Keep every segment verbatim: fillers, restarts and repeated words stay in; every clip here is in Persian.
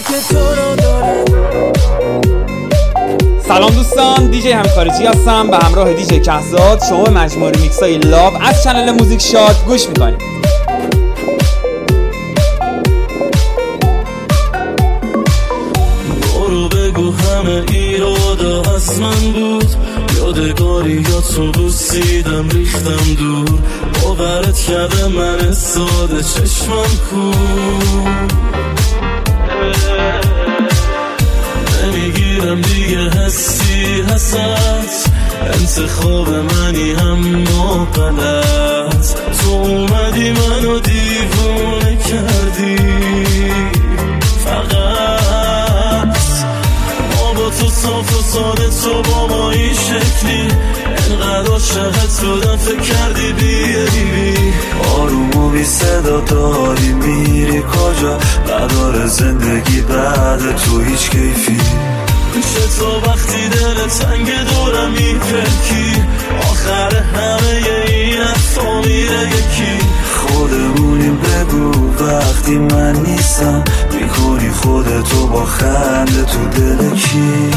که تو رو داره. سلام دوستان، دیجی همین خارجی هستم به همراه دیجی کهزاد. شما به مجموعه ریمیکس‌های لاو از چنل موزیک شاد گوش میکنید. برو بگو همه ایراده از من بود، یادگاری یا تو بوسیدم ریختم دور، باورت کرده من ساده چشمم کن، نمیگیرم دیگه حسی حسد، انتخاب منی هم غلط، تو اومدی منو دیوونه کردی، فقط ما با تو صاف و ساده، تو با ما این شکلی، انقدر عاشقت بودم فکر کردی بیایی، آروم و بی صدا داری میری کجا، نداره زندگی بعد تو هیچ کیفی، چطور وقتی دل تنگ دورم میپرکی، آخر همه این حرفا میره یکی، خودمونیم بگو وقتی من نیستم، میکنی خودتو با خنده تو دل کی.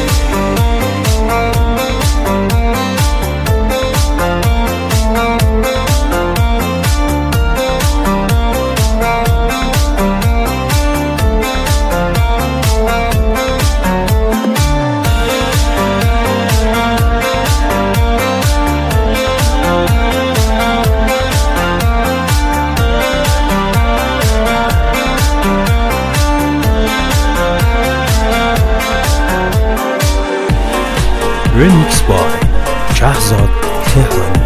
Remix by Kehzad Tehrani.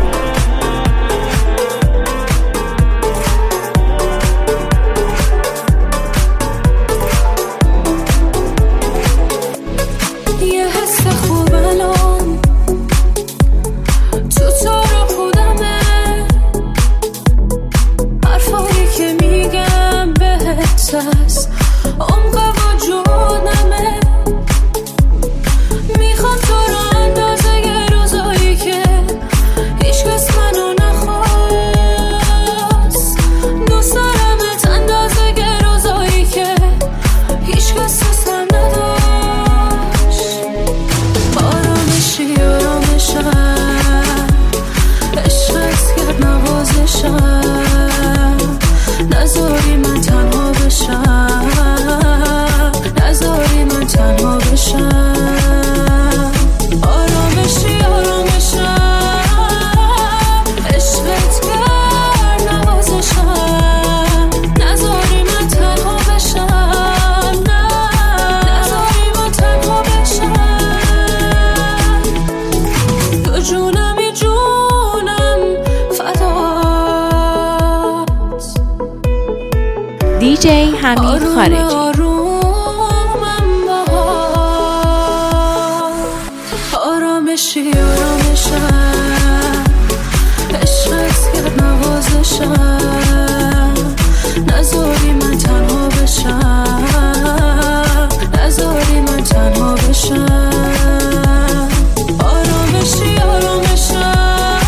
دیجی همین خارجی. آرامشی آرامشم، عشقت کرد نوازشم، نذاری من تنها بشم، نذاری من تنها بشم، آرامشی آرامشم،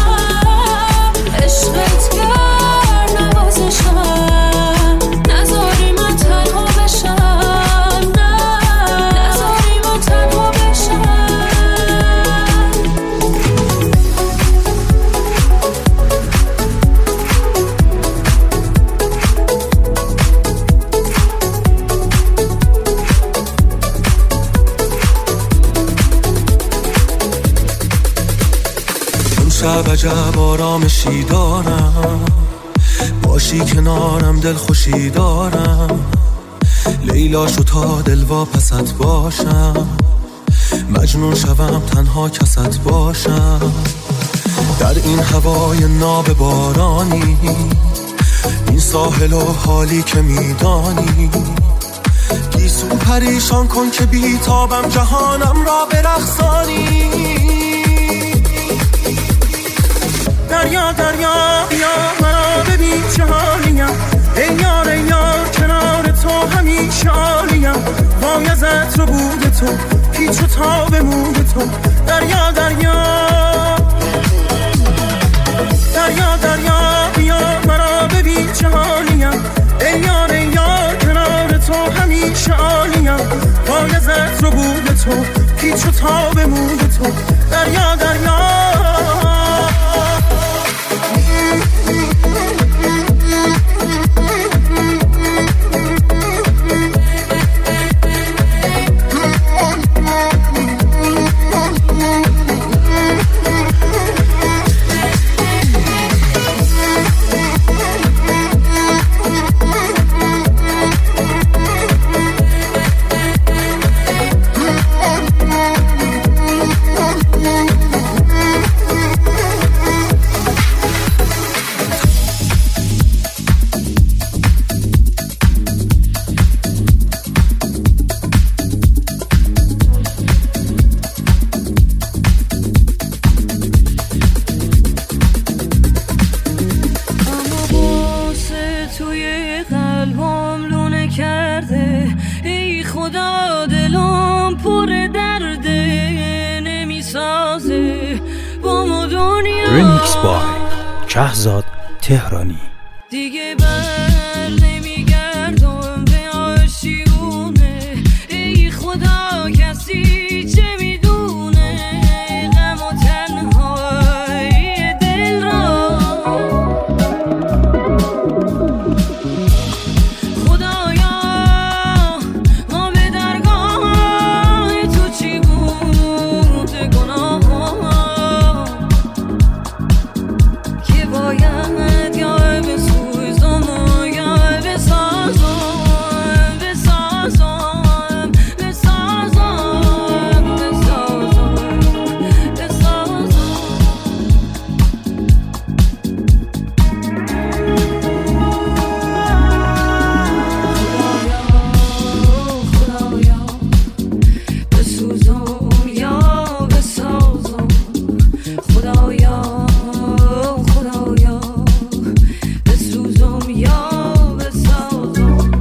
عشقت کرد نوازشم، نذاری من تنها بشم، نذاری من تنها بشم. شب عجب آرامشی دارم، باشی کنارم دل خوشی دارم، لیلا شو تا دل واپست باشم، مجنون شوم تنها کست باشم، در این هوای ناب بارانی، این ساحل و حالی که میدانی، گیسو پریشان کن که بیتابم جهانم را برقصانی، دریا دریا بیا مرا ببین چه حالیم، ای یار ای یار کنار تو همیشه عالیم، وای از عطر و بود تو پیچ و تاب موی تو، دریا دریا دریا دریا بیا مرا ببین چه حالیم، ای یار ای یار کنار تو همیشه عالیم، تو پیچ و تاب مود تو دریا دریا ریمیکس بای کهزاد تهرانی. دیگه بر نمیگردم به آشیونه، ای خدا کسی چه میدونه غم و تنهایی دل را. خدایا ما به درگاه تو چی بود گناه که باید یا بسوزم و یا بسازم بسازم بسازم بسازم بسازم. خدایا بسوزم یا بسازم. خدایا خدایا بسوزم یا بسازم.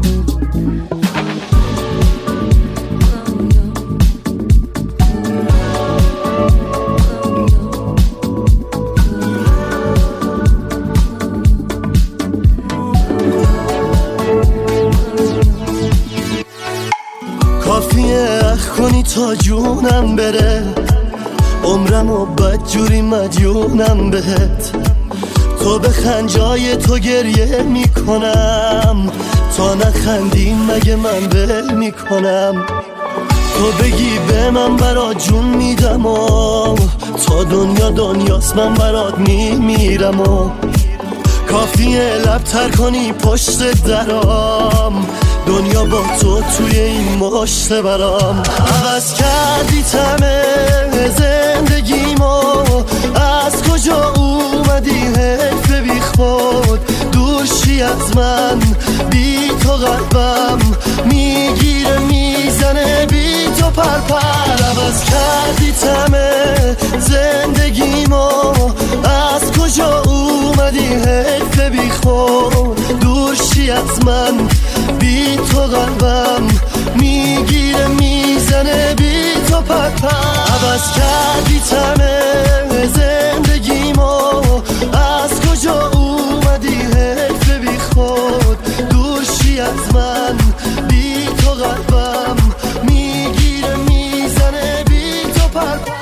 کافیه اخ کنی تا جونم بره، عمرمو بدجوری مدیونم بهت. تو بخند جای تو گریه میکنم، تا نخندی مگه من ول میکنم. تو بگی به من برات جون میدم و تا دنیا دنیاست من برات میمیرم و کافیه لب تر کنی پشت درام، دنیا با تو توی این مشت برام. عوض کردی تمه زندگیمو، از کجا اومدی حیف بی خود دور شی از من. بی تو قلبم میگیره میزنه، بی تو پرپر. عوض کردی تمه زندگیمو، از کجا اومدی حیف بی خود دور شی از من. بی تو قلبم میگیره میزنه، بی تو پرپر. عوض کردی تمه زندگیمو، از کجا اومدی حیف بی خود دور شی از من. بی تو قلبم میگیره میزنه، بی تو پرپر.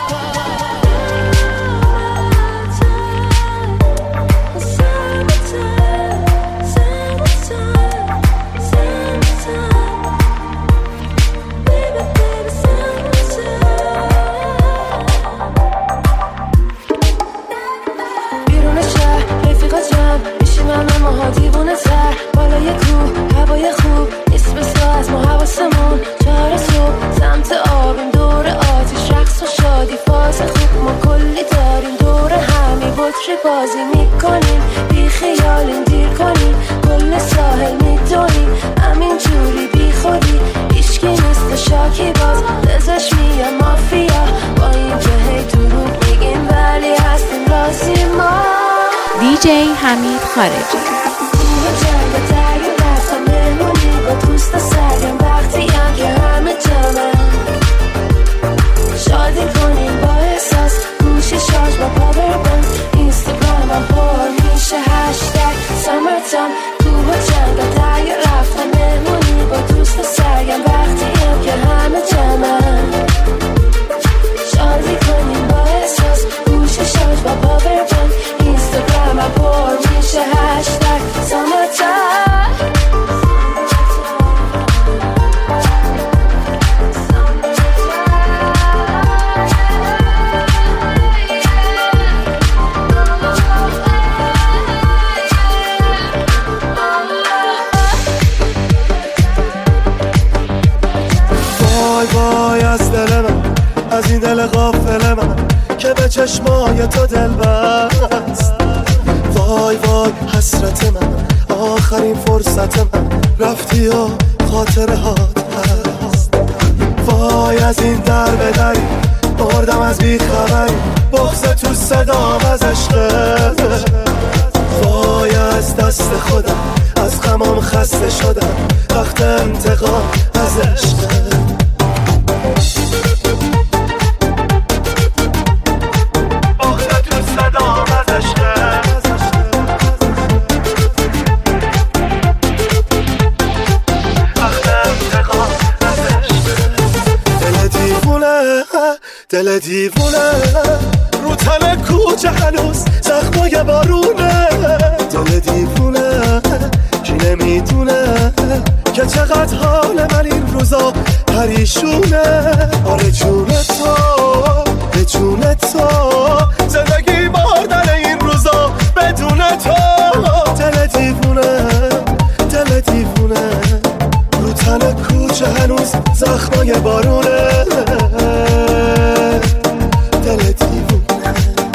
ماها دیوونه تر بالای کوه، هوای خوب نیست بسا از ما حواسمون. چهار صبح سمت آبیم، دور آتیش رقص و شادی فاز خوب ما کلی داریم. دور همی بطری بازی میکنیم، بی خیالیم دیر کنیم. کل ساحل میدونیم همین جوری بی خودی، ایشکی نیست شاکی باز ازش میگم مافیا. با این که هی دروغ میگیم ولی هستیم راضی ما. دیجی حمید خارجی. جنگ درگه رفتم مهمونی با دوست سرگم، وقتی هم که همه جمعه شادی کنیم با احساس. گوشی شارژ با پاور بند، اینستاگرام هم پر میشه هشتگ سامرتان. کوه جنگ درگه رفتم مهمونی با دوست سرگم، وقتی هم که همه جمعه حال میکنیم با احساس گوش شارژ با پاور بانک اینستاگرامم پر میشه هشتگ سامرتایم. وای از دل من، از این دل غافل من که به چشمای تو دل بست. وای وای حسرت من، آخرین فرصت من رفتی و خاطره هات هست. وای از این در به دری مردم از بیخبری، بغض تو صدام از عشقت. وای از دست خودم، از غمام خسته شدم، وقت انتقام از عشقت. دل دیوونه رو تن کوچه هنوز زخمای بارونه. دل دیوونه کی نمیدونه که چقدر حال من این روزا پریشونه. آره جون تو به جون تو زندگی باردن این روزا بدون تو. دل دیوونه دل دیوونه رو تن کوچه هنوز زخمای بارونه. دل دیوونه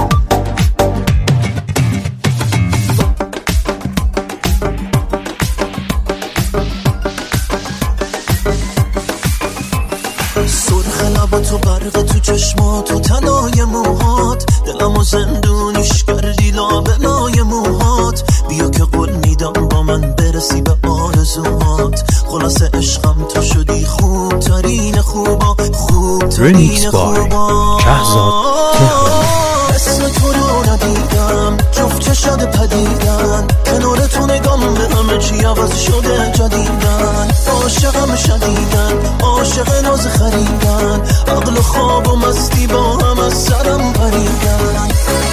سرخ لبا تو برق تو چشما تو تنای موهات دلمو زندونیش کردی لابلای موهات. بیا که قول میدم با من برسی به آرزوهات. خلاصه عشقم تو شدی خوب ترین خوبا خوب ترین خوبا. کهزاد تهرانی. اسم تو رو ندیدم جفت چشاد پدیدن کنار تو نگام به همه چی عوض شده جدیدن. عاشقم شدیدن عاشق ناز خریدن عقل خواب و مستی با هم از سرم پریدن.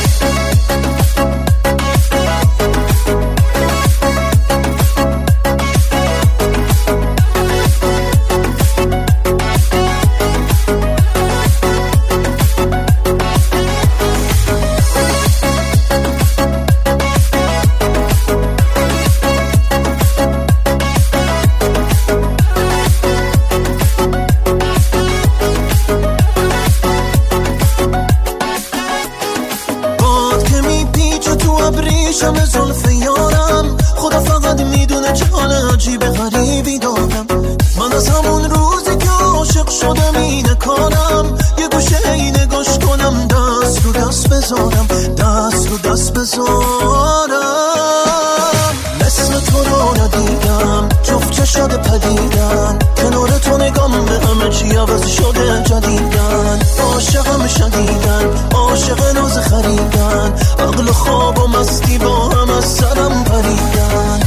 شم زلف یارم خدا فقط میدونه چه حال عجیب غریبی دارم. من از همون روزی که عاشق شدم اینه کارم یه گوشه ای نگاش کنم دست رو دست بذارم دست رو دست بذارم. مثل تو رو ندیدم جفت چشاد پدیدن کنار تو نگام به همه چی عوض شده جدیدن. عاشقم شدیدن عاشق ناز خریدن عقل خواب و مستی با هم از سرم پریدن.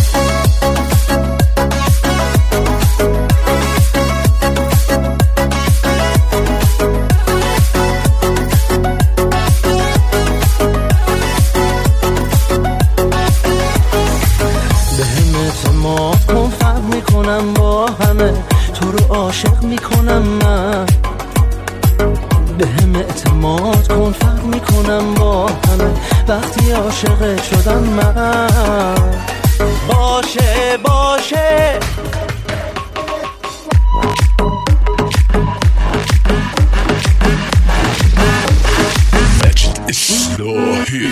به هم اعتماد کن فرق میکنم با همه تو رو عاشق میکنم من. به هم اعتماد کن فرق میکنم با همه وقتی عاشق شدم من. باشه باشه اصلاحی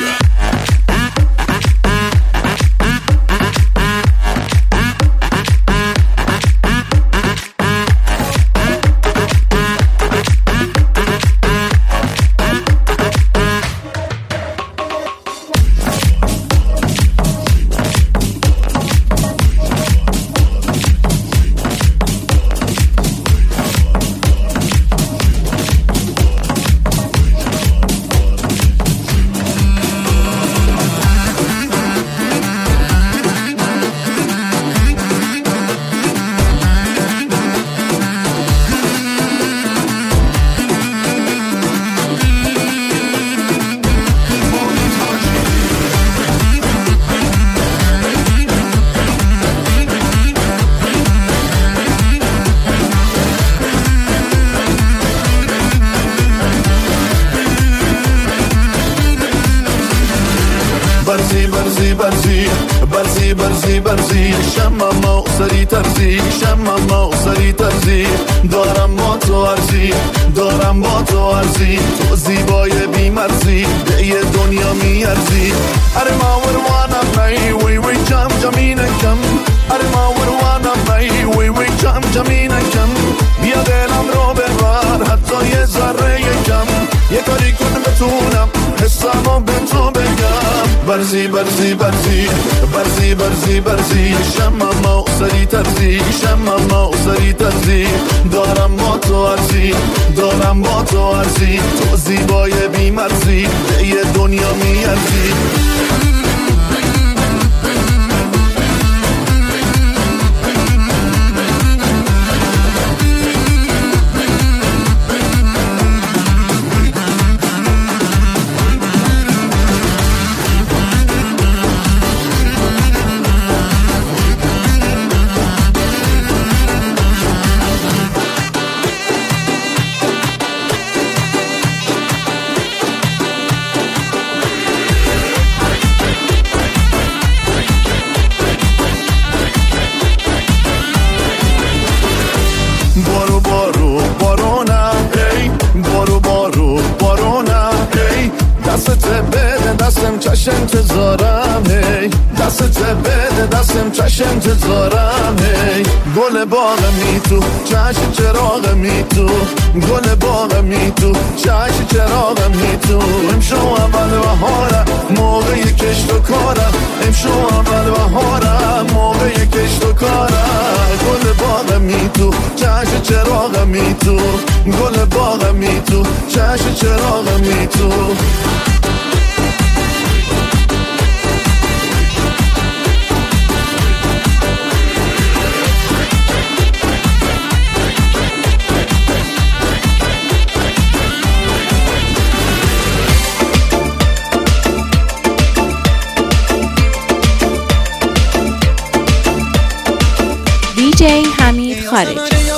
برزی برزی برزی برزی شمم سری ترزی شمم سری ترزی دارم با تو ارزی دارم با تو ارزی تو زیبای بیمرزی به یه دنیا میارزی اره ما وروانم نی وی وی جم جمینکم اره ما وروانم نی وی وی جم جمینکم بیا دلم رو ببر حتی یه ذره کم یه کاری کنم بتونم حسامو به تو بگم برزی برزی برزی برزی برزی برزی شمم سری ترزی شمم سری ترزی دارم با تو ارزی دارم با تو ارزی تو زیبای بیمرزی به یه دنیا میارزی بارو بارو بارونه ای بارو بارو بارونه ای دستت بده دستم چش انتظارم هی دستت بده دستم چش انتظارم هی گل باغ می تو چش چراغ می تو گل باغ می تو چش چراغ می تو امشو اول بهاره موقع کشت و کاره امشو اول بهاره موقع کشت و کاره گل باغ می تو چش چراغ می تو گل باغ می تو چش چراغ می تو دی جی حمید خارجی.